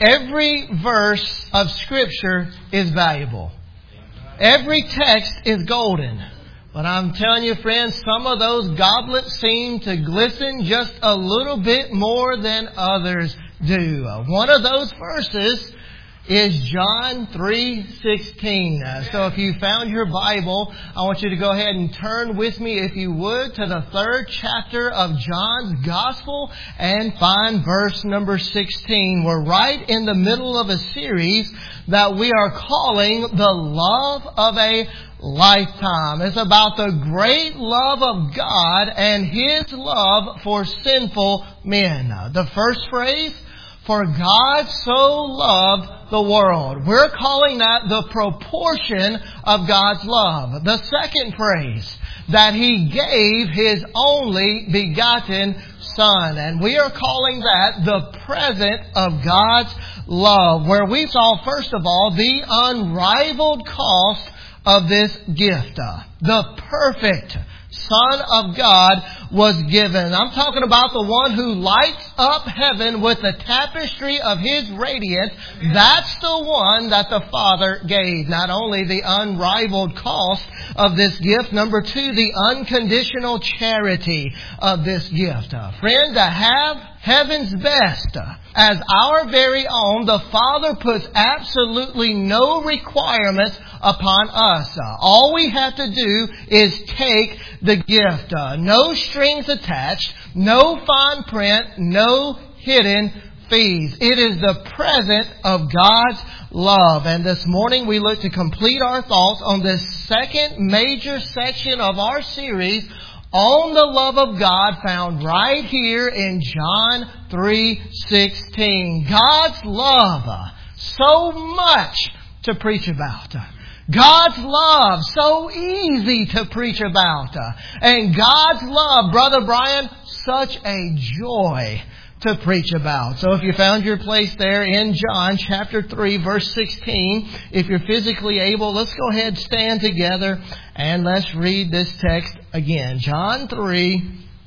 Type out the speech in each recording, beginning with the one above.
Every verse of Scripture is valuable. Every text is golden. But I'm telling you, friends, some of those goblets seem to glisten just a little bit more than others do. One of those verses is John 3:16. So if you found your Bible, I want you to go ahead and turn with me, if you would, to the 3rd chapter of John's Gospel and find verse number 16. We're right in the middle of a series that we are calling The Love of a Lifetime. It's about the great love of God and His love for sinful men. The first phrase, for God so loved the world. We're calling that the proportion of God's love. The second phrase, that He gave His only begotten Son. And we are calling that the present of God's love, where we saw, first of all, the unrivaled cost of this gift. The perfect Son of God was given. I'm talking about the one who lights up heaven with the tapestry of His radiance. That's the one that the Father gave. Not only the unrivaled cost of this gift, number 2, the unconditional charity of this gift. Friend, to have heaven's best as our very own, the Father puts absolutely no requirements upon us. All we have to do is take the gift. No strings attached, no fine print, no hidden fees. It is the present of God's love. And this morning we look to complete our thoughts on this second major section of our series on the love of God, found right here in John 3:16. God's love, so much to preach about. God's love, so easy to preach about. And God's love, Brother Brian, such a joy to preach about. So if you found your place there in John chapter 3 verse 16, if you're physically able, let's go ahead and stand together and let's read this text again. John 3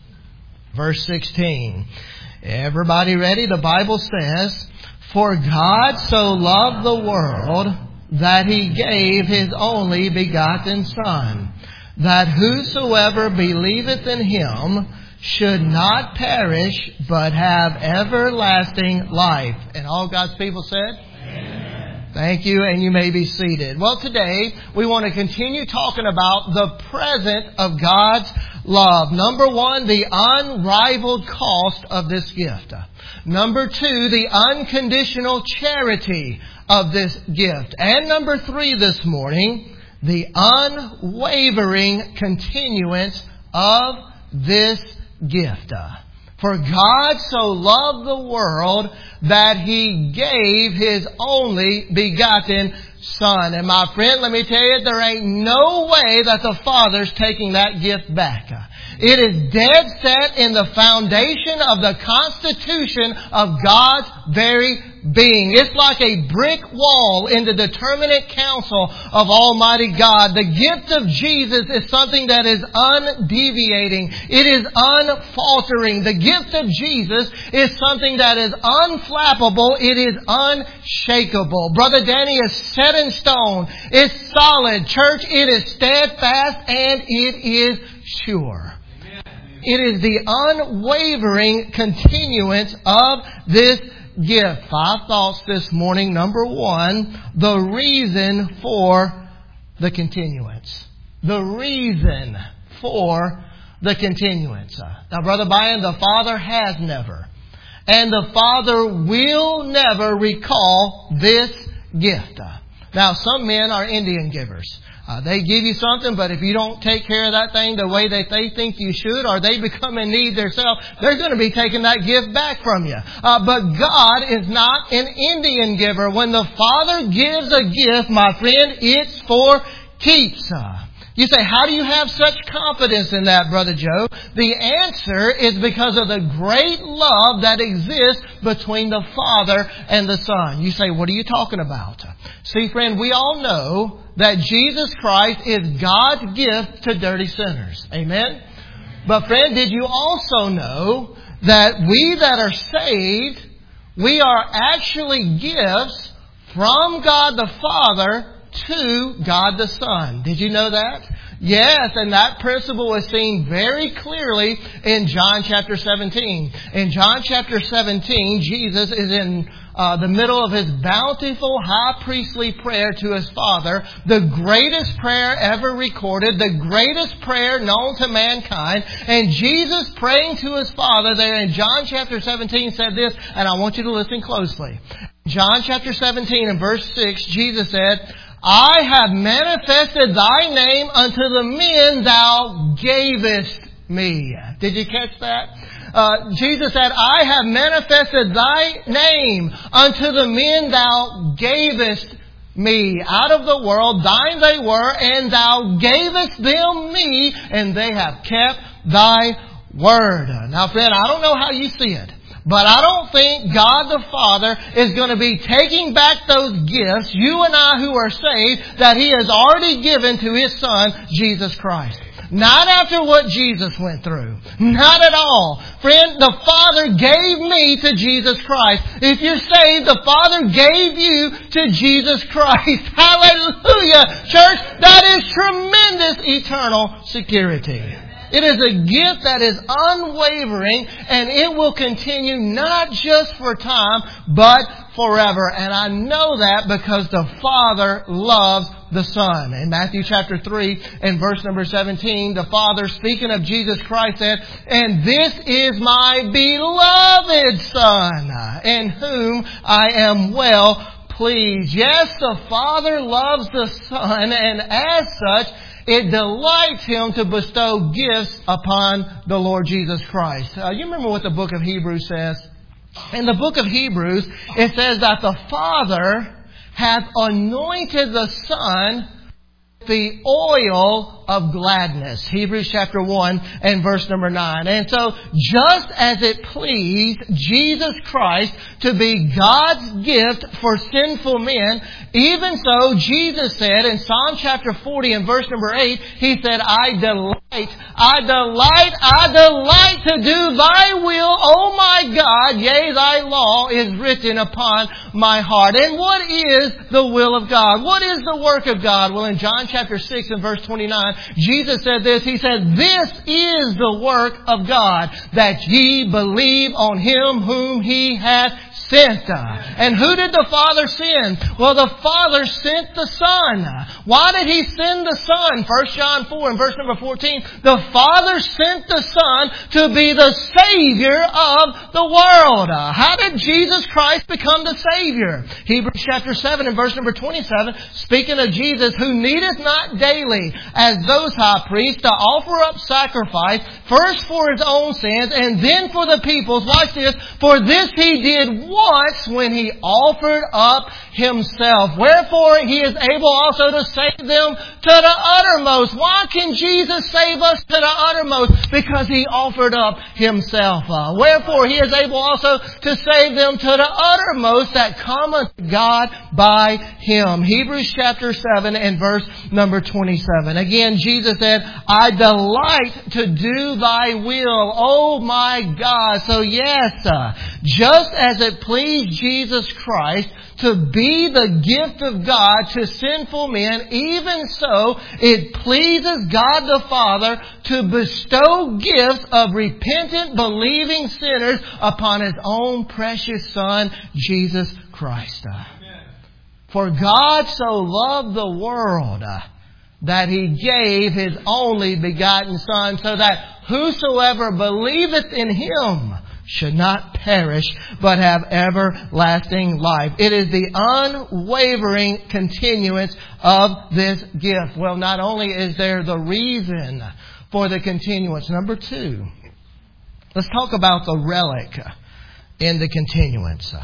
verse 16. Everybody ready? The Bible says, for God so loved the world that He gave His only begotten Son, that whosoever believeth in Him should not perish, but have everlasting life. And all God's people said? Amen. Thank you, and you may be seated. Well, today we want to continue talking about the present of God's love. Number 1, the unrivaled cost of this gift. Number 2, the unconditional charity of this gift. And number 3 this morning, the unwavering continuance of this gift. For God so loved the world that He gave His only begotten Son. And my friend, let me tell you, there ain't no way that the Father's taking that gift back. It is dead set in the foundation of the constitution of God's very being. It's like a brick wall in the determinate counsel of Almighty God. The gift of Jesus is something that is undeviating. It is unfaltering. The gift of Jesus is something that is unflappable. It is unshakable. Brother Danny, is set in stone. It's solid. Church, it is steadfast and it is sure. It is the unwavering continuance of this gift. 5 thoughts this morning. Number 1, the reason for the continuance. The reason for the continuance. Now, Brother Brian, the Father has never, and the Father will never recall this gift. Now, some men are Indian givers. They give you something, but if you don't take care of that thing the way that they think you should, or they become in need themselves, they're going to be taking that gift back from you. But God is not an Indian giver. When the Father gives a gift, my friend, it's for keeps. You say, how do you have such confidence in that, Brother Joe? The answer is because of the great love that exists between the Father and the Son. You say, what are you talking about? See, friend, we all know that Jesus Christ is God's gift to dirty sinners. Amen? But friend, did you also know that we that are saved, We are actually gifts from God the Father to God the Son. Did you know that? Yes, and that principle is seen very clearly in John chapter 17. In John chapter 17, Jesus is in the middle of His bountiful high priestly prayer to His Father, the greatest prayer ever recorded, the greatest prayer known to mankind. And Jesus praying to His Father there in John chapter 17 said this, and I want you to listen closely. John chapter 17 and verse 6, Jesus said, I have manifested Thy name unto the men Thou gavest me. Did you catch that? Jesus said, I have manifested Thy name unto the men Thou gavest me. Out of the world Thine they were, and Thou gavest them me, and they have kept Thy word. Now friend, I don't know how you see it, but I don't think God the Father is going to be taking back those gifts, you and I who are saved, that He has already given to His Son, Jesus Christ. Not after what Jesus went through. Not at all. Friend, the Father gave me to Jesus Christ. If you're saved, the Father gave you to Jesus Christ. Hallelujah! Church, that is tremendous eternal security. It is a gift that is unwavering, and it will continue not just for time, but forever. And I know that because the Father loves the Son. In Matthew chapter 3 and verse number 17, the Father, speaking of Jesus Christ, said, and this is my beloved Son, in whom I am well pleased. Yes, the Father loves the Son, and as such, it delights Him to bestow gifts upon the Lord Jesus Christ. You remember what the book of Hebrews says? In the book of Hebrews, it says that the Father hath anointed the Son with the oil of gladness. Hebrews chapter 1 and verse number 9. And so, just as it pleased Jesus Christ to be God's gift for sinful men, even so, Jesus said in Psalm chapter 40 and verse number 8, He said, I delight to do Thy will, O my God, yea, Thy law is written upon my heart. And what is the will of God? What is the work of God? Well, in John chapter 6 and verse 29, Jesus said this. He said, this is the work of God, that ye believe on Him whom He hath sent. And who did the Father send? Well, the Father sent the Son. Why did He send the Son? 1 John 4 and verse number 14. The Father sent the Son to be the Savior of the world. How did Jesus Christ become the Savior? Hebrews chapter 7 and verse number 27, speaking of Jesus, who needeth not daily, as those high priests, to offer up sacrifice, first for His own sins, and then for the people's. Watch this. For this He did once when He offered up Himself. Wherefore He is able also to save them to the uttermost. Why can Jesus save us to the uttermost? Because He offered up Himself. Wherefore He is able also to save them to the uttermost that cometh God by Him. Hebrews chapter 7 and verse number 27. Again, Jesus said, I delight to do Thy will, O my God. So yes, just as it pleased Jesus Christ to be the gift of God to sinful men, even so it pleases God the Father to bestow gifts of repentant, believing sinners upon His own precious Son, Jesus Christ. For God so loved the world that He gave His only begotten Son, so that whosoever believeth in Him should not perish, but have everlasting life. It is the unwavering continuance of this gift. Well, not only is there the reason for the continuance. Number two, let's talk about the relic in the continuance.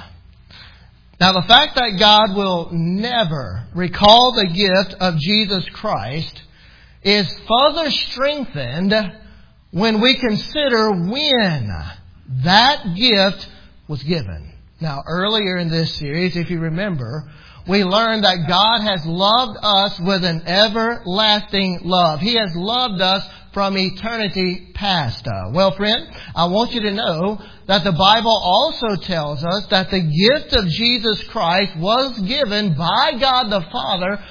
Now, the fact that God will never recall the gift of Jesus Christ is further strengthened when we consider when that gift was given. Now, earlier in this series, if you remember, we learned that God has loved us with an everlasting love. He has loved us from eternity past. Well, friend, I want you to know that the Bible also tells us that the gift of Jesus Christ was given by God the Father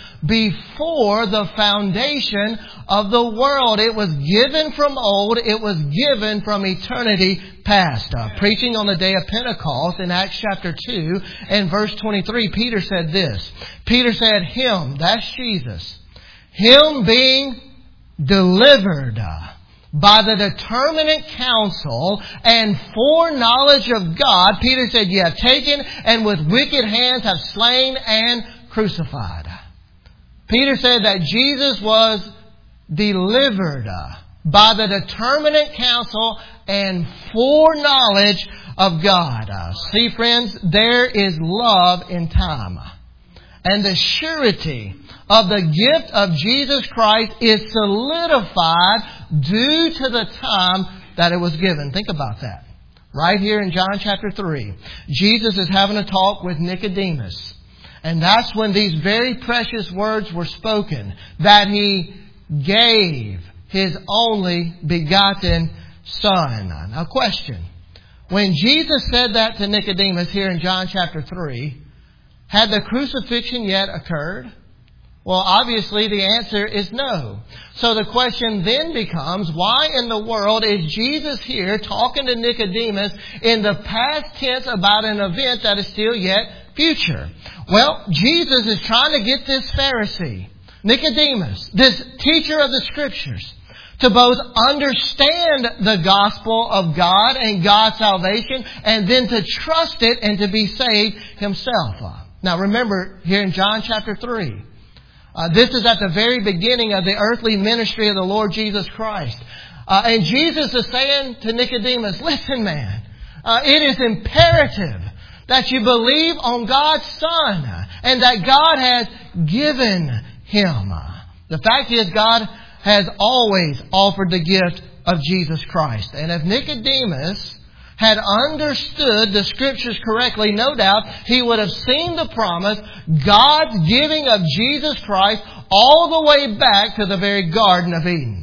before the foundation of the world. It was given from old. It was given from eternity past. Preaching on the day of Pentecost in Acts chapter 2 and verse 23, Peter said this. Peter said, Him, that's Jesus, Him being delivered by the determinate counsel and foreknowledge of God, Peter said, ye have taken and with wicked hands have slain and crucified. Peter said that Jesus was delivered by the determinate counsel and foreknowledge of God. See, friends, there is love in time. And the surety of the gift of Jesus Christ is solidified due to the time that it was given. Think about that. Right here in John chapter 3, Jesus is having a talk with Nicodemus. And that's when these very precious words were spoken, that He gave His only begotten Son. Now, question. When Jesus said that to Nicodemus here in John chapter 3, had the crucifixion yet occurred? Well, obviously the answer is no. So the question then becomes, why in the world is Jesus here talking to Nicodemus in the past tense about an event that is still yet future? Well, Jesus is trying to get this Pharisee, Nicodemus, this teacher of the Scriptures, to both understand the gospel of God and God's salvation, and then to trust it and to be saved himself. Now remember, here in John chapter 3, this is at the very beginning of the earthly ministry of the Lord Jesus Christ. And Jesus is saying to Nicodemus, listen, man, it is imperative that you believe on God's Son and that God has given Him. The fact is, God has always offered the gift of Jesus Christ. And if Nicodemus had understood the Scriptures correctly, no doubt he would have seen the promise, God's giving of Jesus Christ, all the way back to the very Garden of Eden.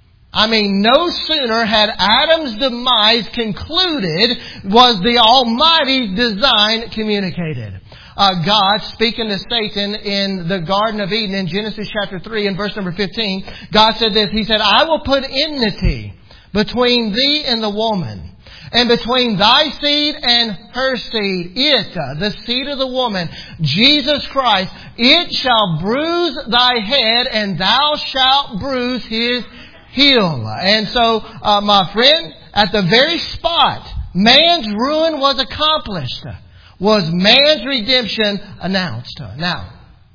I mean, no sooner had Adam's demise concluded was the Almighty's design communicated. God, speaking to Satan in the Garden of Eden in Genesis chapter 3 and verse number 15, God said this. He said, I will put enmity between thee and the woman, and between thy seed and her seed. It, the seed of the woman, Jesus Christ, it shall bruise thy head, and thou shalt bruise his heel. And so, my friend, at the very spot man's ruin was accomplished, was man's redemption announced. Now,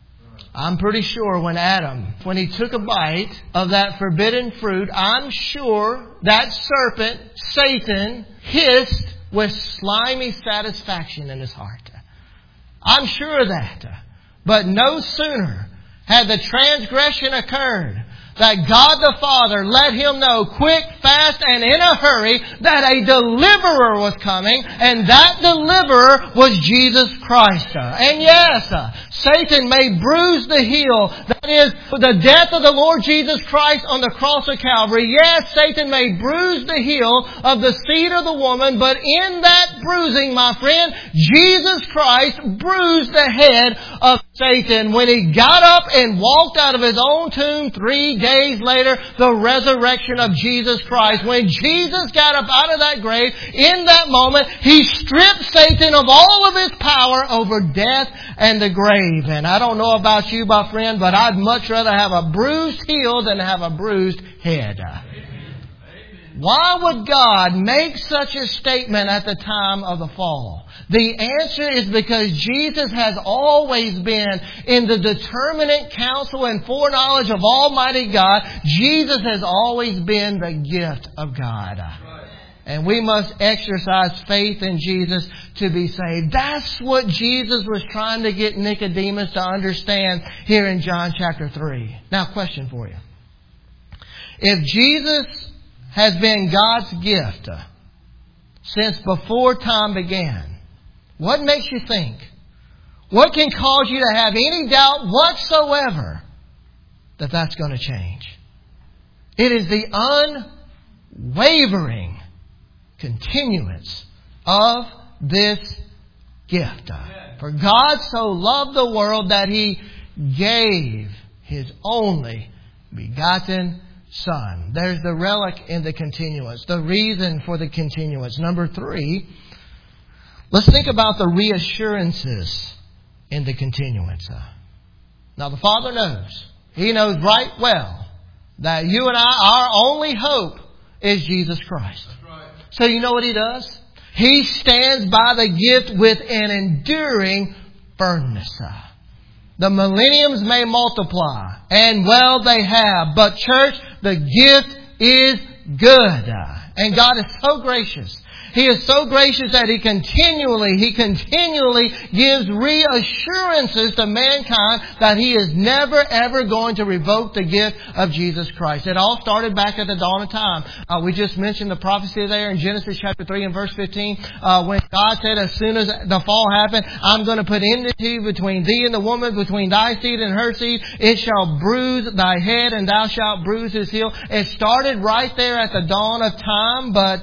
I'm pretty sure when he took a bite of that forbidden fruit, I'm sure that serpent, Satan, hissed with slimy satisfaction in his heart. I'm sure of that. But no sooner had the transgression occurred that God the Father let him know quick, fast, and in a hurry that a deliverer was coming, and that deliverer was Jesus Christ. And yes, Satan may bruise the heel. That is, the death of the Lord Jesus Christ on the cross of Calvary. Yes, Satan may bruise the heel of the seed of the woman, but in that bruising, my friend, Jesus Christ bruised the head of Satan when He got up and walked out of His own tomb 3 days later, the resurrection of Jesus Christ. When Jesus got up out of that grave, in that moment, He stripped Satan of all of his power over death and the grave. And I don't know about you, my friend, but I'd much rather have a bruised heel than have a bruised head. Why would God make such a statement at the time of the fall? The answer is because Jesus has always been in the determinate counsel and foreknowledge of Almighty God. Jesus has always been the gift of God. And we must exercise faith in Jesus to be saved. That's what Jesus was trying to get Nicodemus to understand here in John chapter 3. Now, question for you. If Jesus has been God's gift since before time began, what makes you think? What can cause you to have any doubt whatsoever that that's going to change? It is the unwavering continuance of this gift. For God so loved the world that He gave His only begotten Son. There's the relic in the continuance, the reason for the continuance. Number 3, let's think about the reassurances in the continuance. Now the Father knows. He knows right well that you and I, our only hope is Jesus Christ. That's right. So you know what He does? He stands by the gift with an enduring firmness. The millenniums may multiply, and well they have. But church, the gift is good. And God is so gracious. He is so gracious that He continually gives reassurances to mankind that He is never ever going to revoke the gift of Jesus Christ. It all started back at the dawn of time. We just mentioned the prophecy there in Genesis chapter 3 and verse 15 when God said, as soon as the fall happened, I'm going to put enmity between thee and the woman, between thy seed and her seed. It shall bruise thy head and thou shalt bruise his heel. It started right there at the dawn of time, but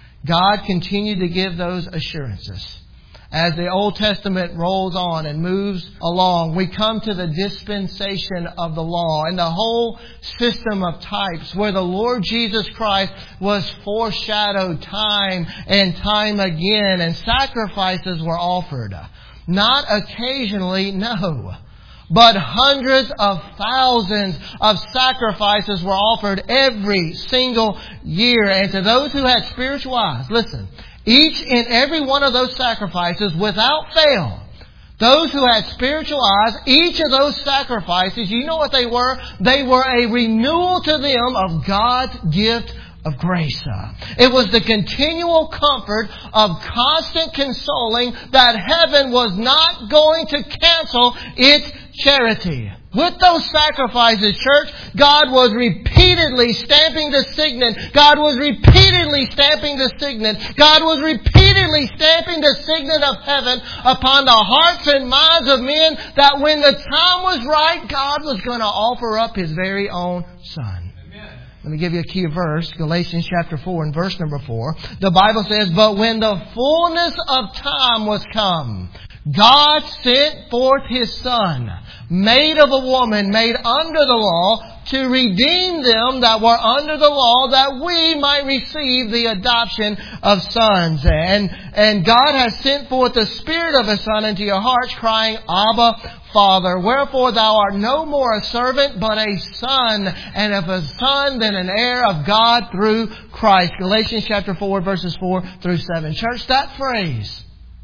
God continued to give those assurances. As the Old Testament rolls on and moves along, we come to the dispensation of the law and the whole system of types where the Lord Jesus Christ was foreshadowed time and time again, and sacrifices were offered. Not occasionally, no. But hundreds of thousands of sacrifices were offered every single year. And to those who had spiritual eyes, listen, each and every one of those sacrifices, without fail, those who had spiritual eyes, each of those sacrifices, you know what they were? They were a renewal to them of God's gift of grace. It was the continual comfort of constant consoling that heaven was not going to cancel its charity. With those sacrifices, church, God was repeatedly stamping the signet. God was repeatedly stamping the signet. God was repeatedly stamping the signet of heaven upon the hearts and minds of men, that when the time was right, God was going to offer up His very own Son. Let me give you a key verse, Galatians chapter 4 and verse number 4. The Bible says, but when the fullness of time was come, God sent forth His Son, made of a woman, made under the law, to redeem them that were under the law, that we might receive the adoption of sons. And God has sent forth the Spirit of His Son into your hearts, crying, Abba, Father. Wherefore thou art no more a servant, but a son. And if a son, then an heir of God through Christ. Galatians chapter 4, verses 4 through 7. Church, that phrase,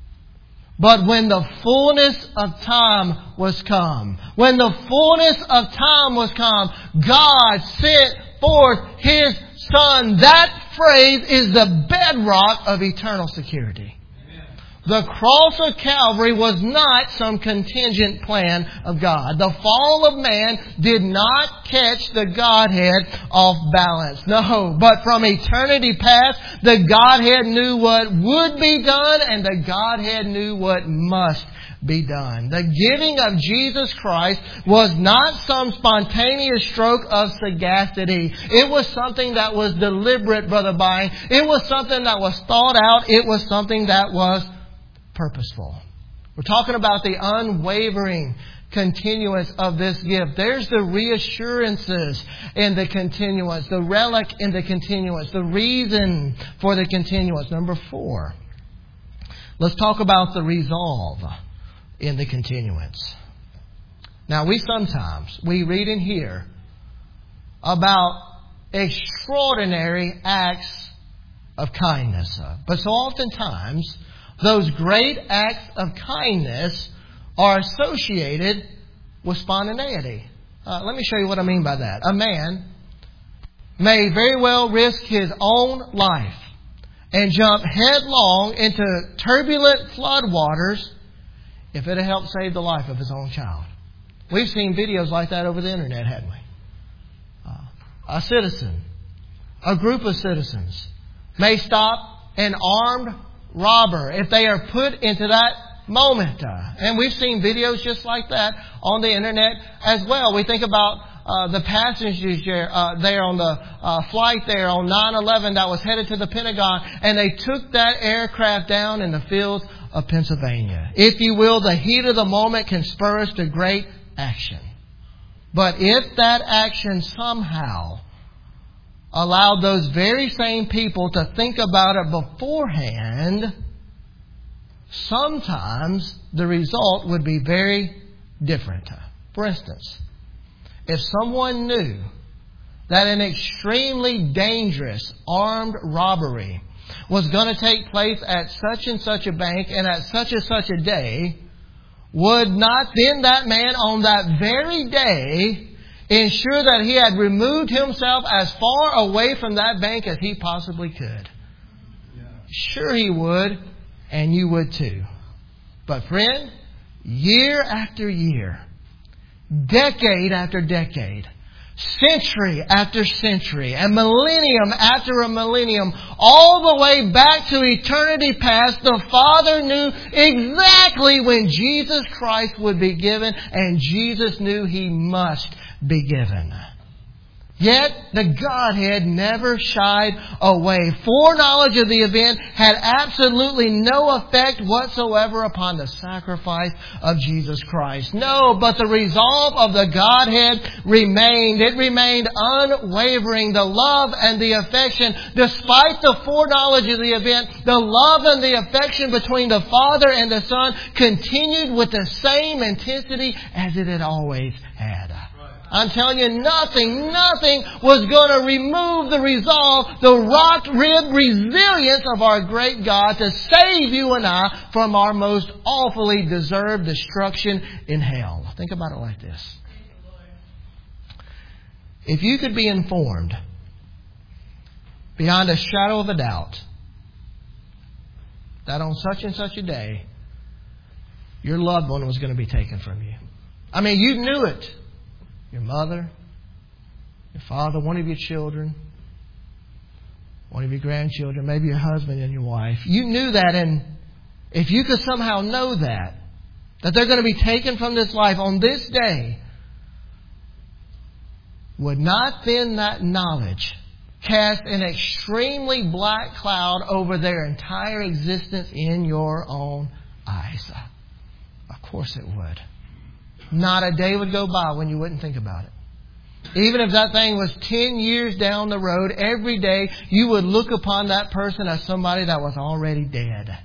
but when the fullness of time was come, when the fullness of time was come, God sent forth His Son. That phrase is the bedrock of eternal security. The cross of Calvary was not some contingent plan of God. The fall of man did not catch the Godhead off balance. No, but from eternity past, the Godhead knew what would be done, and the Godhead knew what must be done. The giving of Jesus Christ was not some spontaneous stroke of sagacity. It was something that was deliberate, Brother Byng. It was something that was thought out. It was something that was purposeful. We're talking about the unwavering continuance of this gift. There's the reassurances in the continuance, the relic in the continuance, the reason for the continuance. Number 4, let's talk about the resolve in the continuance. Now, we read and hear about extraordinary acts of kindness, but so oftentimes those great acts of kindness are associated with spontaneity. Let me show you what I mean by that. A man may very well risk his own life and jump headlong into turbulent floodwaters if it helped save the life of his own child. We've seen videos like that over the internet, haven't we? A group of citizens may stop an armed robber if they are put into that moment. And we've seen videos just like that on the internet as well. We think about the passengers there on the flight there on 9/11 that was headed to the Pentagon, and they took that aircraft down in the fields of Pennsylvania. If you will, the heat of the moment can spur us to great action. But if that action somehow allowed those very same people to think about it beforehand, sometimes the result would be very different. For instance, if someone knew that an extremely dangerous armed robbery was going to take place at such and such a bank and at such and such a day, would not then that man on that very day ensure that he had removed himself as far away from that bank as he possibly could? Sure he would, and you would too. But friend, year after year, decade after decade, century after century, and millennium after a millennium, all the way back to eternity past, the Father knew exactly when Jesus Christ would be given, and Jesus knew He must be given. Yet, the Godhead never shied away. Foreknowledge of the event had absolutely no effect whatsoever upon the sacrifice of Jesus Christ. No, but the resolve of the Godhead remained. It remained unwavering. The love and the affection, despite the foreknowledge of the event, the love and the affection between the Father and the Son continued with the same intensity as it had always had. I'm telling you, nothing was going to remove the resolve, the rock-ribbed resilience of our great God to save you and I from our most awfully deserved destruction in hell. Think about it like this. If you could be informed beyond a shadow of a doubt that on such and such a day your loved one was going to be taken from you. I mean, you knew it. Your mother, your father, one of your children, one of your grandchildren, maybe your husband and your wife. You knew that, and if you could somehow know that they're going to be taken from this life on this day, would not then that knowledge cast an extremely black cloud over their entire existence in your own eyes? Of course it would. Not a day would go by when you wouldn't think about it. Even if that thing was 10 years down the road, every day you would look upon that person as somebody that was already dead.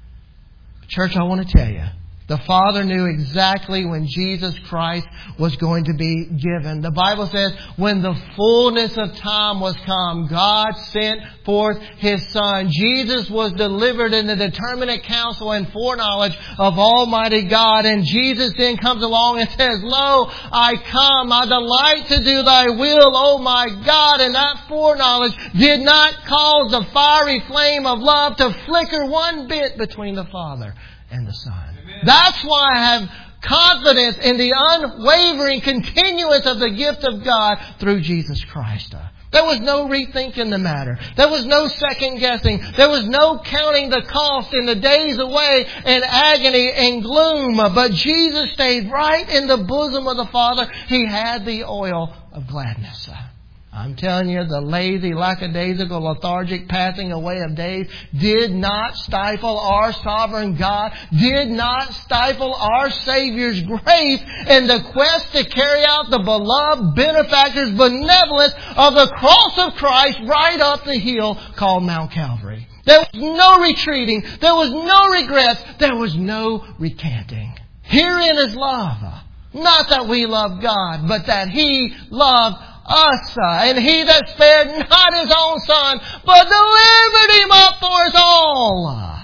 Church, I want to tell you, the Father knew exactly when Jesus Christ was going to be given. The Bible says, when the fullness of time was come, God sent forth His Son. Jesus was delivered in the determinate counsel and foreknowledge of Almighty God. And Jesus then comes along and says, Lo, I come, I delight to do Thy will, O my God. And that foreknowledge did not cause the fiery flame of love to flicker one bit between the Father and the Son. That's why I have confidence in the unwavering continuance of the gift of God through Jesus Christ. There was no rethinking the matter. There was no second guessing. There was no counting the cost in the days away in agony and gloom. But Jesus stayed right in the bosom of the Father. He had the oil of gladness. I'm telling you, the lazy, lackadaisical, lethargic passing away of days did not stifle our sovereign God, did not stifle our Savior's grace in the quest to carry out the beloved benefactor's benevolence of the cross of Christ right up the hill called Mount Calvary. There was no retreating. There was no regrets. There was no recanting. Herein is love. Not that we love God, but that He loved us, and He that spared not His own Son, but delivered Him up for us all,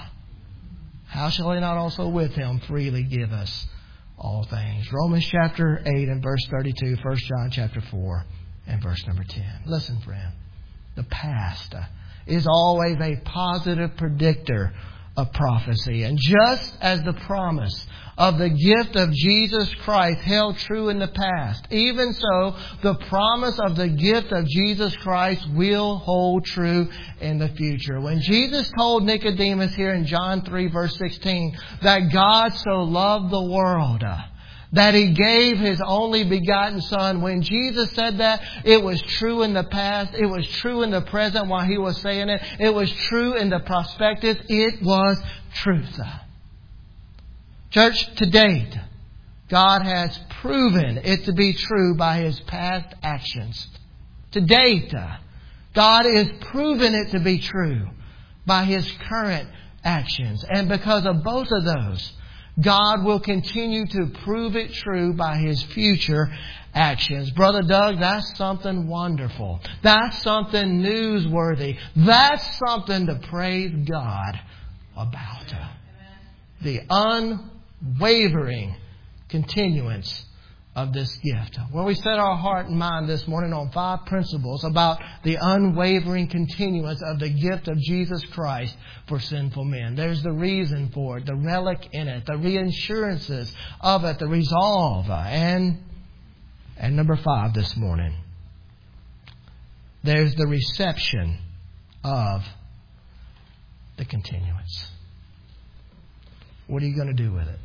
how shall He not also with Him freely give us all things? Romans chapter 8 and verse 32, 1 John chapter 4 and verse number 10. Listen, friend, the past is always a positive predictor of prophecy. And just as the promise of the gift of Jesus Christ held true in the past, even so, the promise of the gift of Jesus Christ will hold true in the future. When Jesus told Nicodemus here in John 3 verse 16 that God so loved the world That He gave His only begotten Son. When Jesus said that, it was true in the past. It was true in the present while He was saying it. It was true in the prospectus. It was truth. Church, to date, God has proven it to be true by His past actions. To date, God is proving it to be true by His current actions. And because of both of those, God will continue to prove it true by His future actions. Brother Doug, that's something wonderful. That's something newsworthy. That's something to praise God about. The unwavering continuance of this gift. Well, we set our heart and mind this morning on 5 principles about the unwavering continuance of the gift of Jesus Christ for sinful men. There's the reason for it, the relic in it, the reassurances of it, the resolve. And number 5 this morning, there's the reception of the continuance. What are you going to do with it?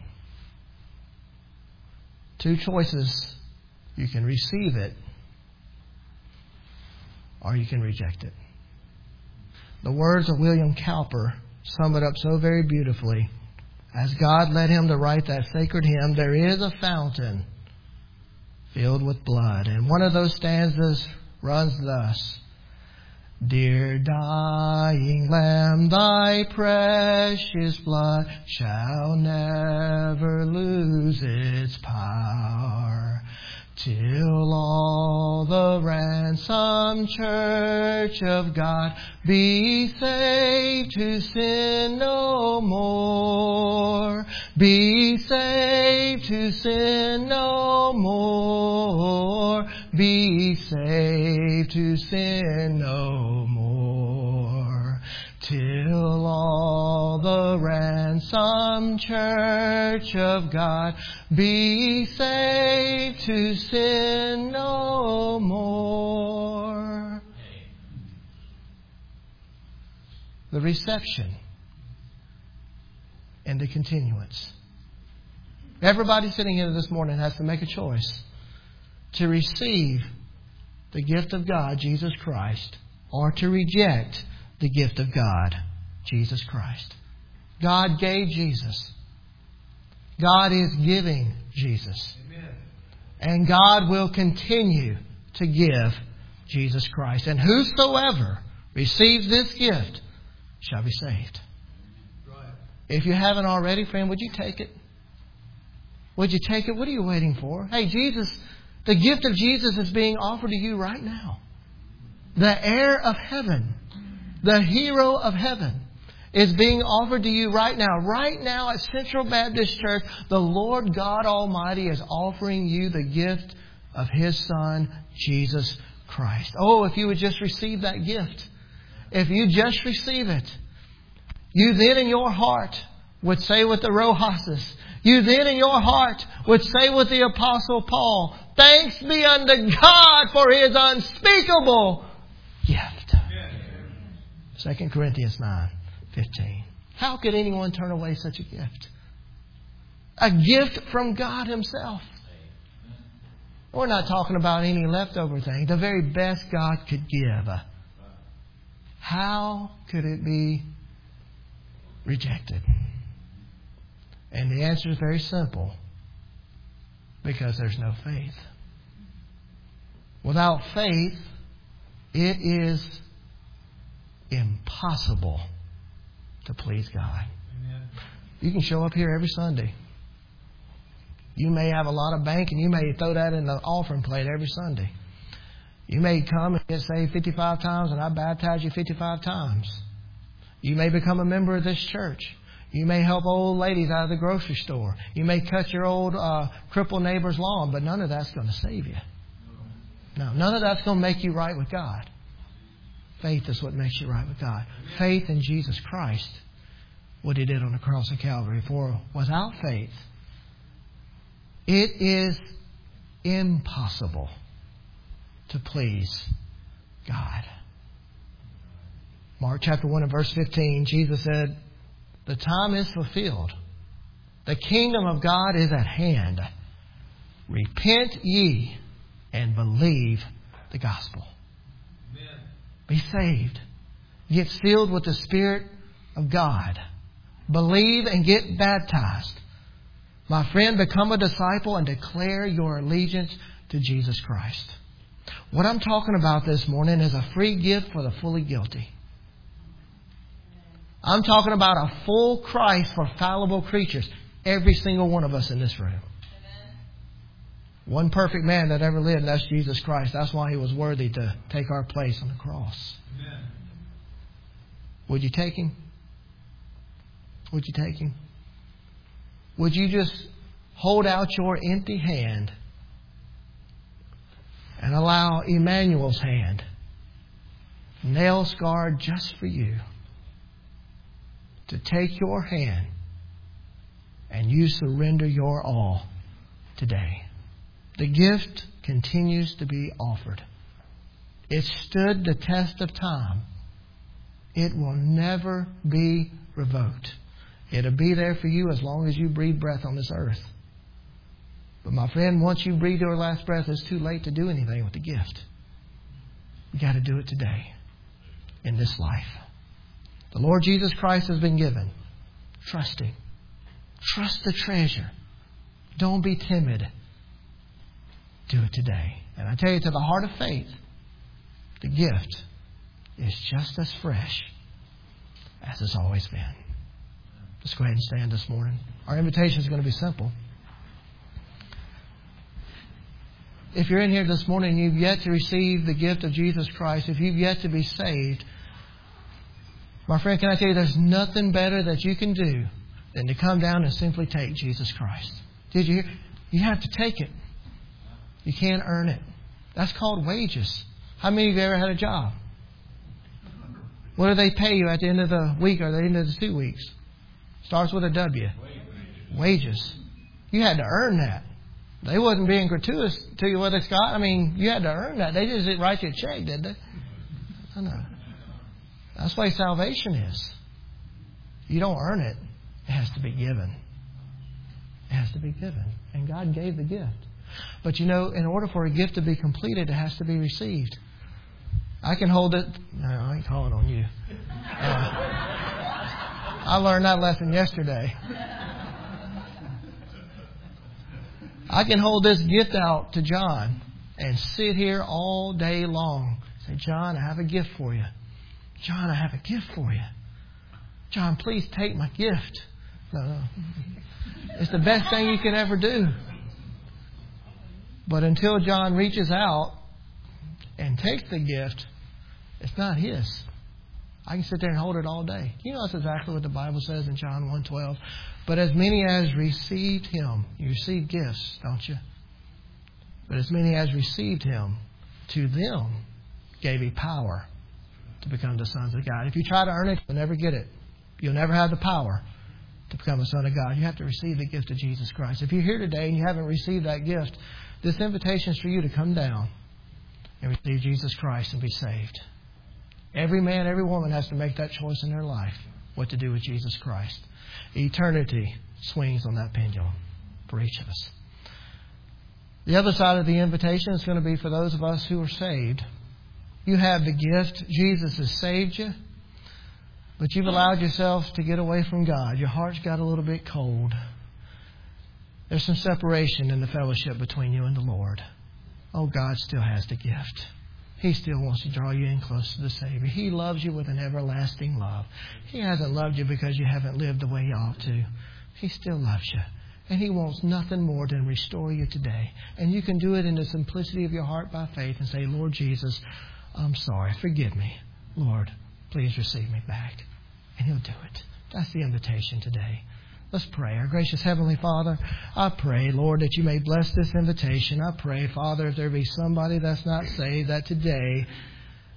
2 choices. You can receive it or you can reject it. The words of William Cowper sum it up so very beautifully. As God led him to write that sacred hymn, there is a fountain filled with blood. And one of those stanzas runs thus. Dear dying Lamb, Thy precious blood shall never lose its power, till all the ransomed church of God be saved to sin no more. Be saved to sin no more. Be saved to sin no more. Till all the ransomed church of God be saved to sin no more. The reception and the continuance. Everybody sitting here this morning has to make a choice to receive the gift of God, Jesus Christ, or to reject the gift of God, Jesus Christ. God gave Jesus. God is giving Jesus. Amen. And God will continue to give Jesus Christ. And whosoever receives this gift shall be saved. Right. If you haven't already, friend, would you take it? Would you take it? What are you waiting for? Hey, Jesus, the gift of Jesus is being offered to you right now. The heir of heaven, the hero of heaven, is being offered to you right now. Right now at Central Baptist Church, the Lord God Almighty is offering you the gift of His Son, Jesus Christ. Oh, if you would just receive that gift. If you just receive it, you then in your heart would say with the Rohasis, you then in your heart would say with the Apostle Paul, thanks be unto God for His unspeakable gift. 2 Corinthians 9:15. How could anyone turn away such a gift? A gift from God Himself. We're not talking about any leftover thing. The very best God could give. How could it be rejected? And the answer is very simple. Because there's no faith. Without faith, it is impossible to please God. Amen. You can show up here every Sunday. You may have a lot of bank and you may throw that in the offering plate every Sunday. You may come and get saved 55 times and I baptize you 55 times. You may become a member of this church. You may help old ladies out of the grocery store. You may cut your old crippled neighbor's lawn, but none of that's going to save you. No, none of that's going to make you right with God. Faith is what makes you right with God. Faith in Jesus Christ, what He did on the cross of Calvary. For without faith, it is impossible to please God. Mark chapter 1 and verse 15, Jesus said, the time is fulfilled. The kingdom of God is at hand. Repent ye and believe the gospel. Amen. Be saved. Get filled with the Spirit of God. Believe and get baptized. My friend, become a disciple and declare your allegiance to Jesus Christ. What I'm talking about this morning is a free gift for the fully guilty. I'm talking about a full Christ for fallible creatures. Every single one of us in this room. Amen. One perfect man that ever lived, and that's Jesus Christ. That's why He was worthy to take our place on the cross. Amen. Would you take Him? Would you take Him? Would you just hold out your empty hand and allow Emmanuel's hand, nail-scarred just for you, to take your hand and you surrender your all today? The gift continues to be offered. It stood the test of time. It will never be revoked. It'll be there for you as long as you breathe breath on this earth. But my friend, once you breathe your last breath, it's too late to do anything with the gift. You got to do it today, in this life. The Lord Jesus Christ has been given. Trust Him. Trust the treasure. Don't be timid. Do it today. And I tell you, to the heart of faith, the gift is just as fresh as it's always been. Let's go ahead and stand this morning. Our invitation is going to be simple. If you're in here this morning and you've yet to receive the gift of Jesus Christ, if you've yet to be saved, my friend, can I tell you, there's nothing better that you can do than to come down and simply take Jesus Christ. Did you hear? You have to take it. You can't earn it. That's called wages. How many of you ever had a job? What do they pay you at the end of the week or the end of the 2 weeks? Starts with a W. Wages. You had to earn that. They wasn't being gratuitous to you with it, Scott. I mean, you had to earn that. They just didn't write you a check, did they? I know. That's the way salvation is. You don't earn it. It has to be given. It has to be given. And God gave the gift. But you know, in order for a gift to be completed, it has to be received. I can hold it. No, I ain't calling on you. I learned that lesson yesterday. I can hold this gift out to John and sit here all day long. Say, John, I have a gift for you. John, I have a gift for you. John, please take my gift. No. It's the best thing you can ever do. But until John reaches out and takes the gift, it's not his. I can sit there and hold it all day. You know that's exactly what the Bible says in John 1:12. But as many as received Him, you receive gifts, don't you? But as many as received Him, to them gave He power to become the sons of God. If you try to earn it, you'll never get it. You'll never have the power to become a son of God. You have to receive the gift of Jesus Christ. If you're here today and you haven't received that gift, this invitation is for you to come down and receive Jesus Christ and be saved. Every man, every woman has to make that choice in their life, what to do with Jesus Christ. Eternity swings on that pendulum for each of us. The other side of the invitation is going to be for those of us who are saved. You have the gift. Jesus has saved you. But you've allowed yourself to get away from God. Your heart's got a little bit cold. There's some separation in the fellowship between you and the Lord. Oh, God still has the gift. He still wants to draw you in close to the Savior. He loves you with an everlasting love. He hasn't loved you because you haven't lived the way you ought to. He still loves you. And He wants nothing more than restore you today. And you can do it in the simplicity of your heart by faith and say, Lord Jesus, I'm sorry. Forgive me. Lord, please receive me back. And He'll do it. That's the invitation today. Let's pray. Our gracious Heavenly Father, I pray, Lord, that You may bless this invitation. I pray, Father, if there be somebody that's not saved, that today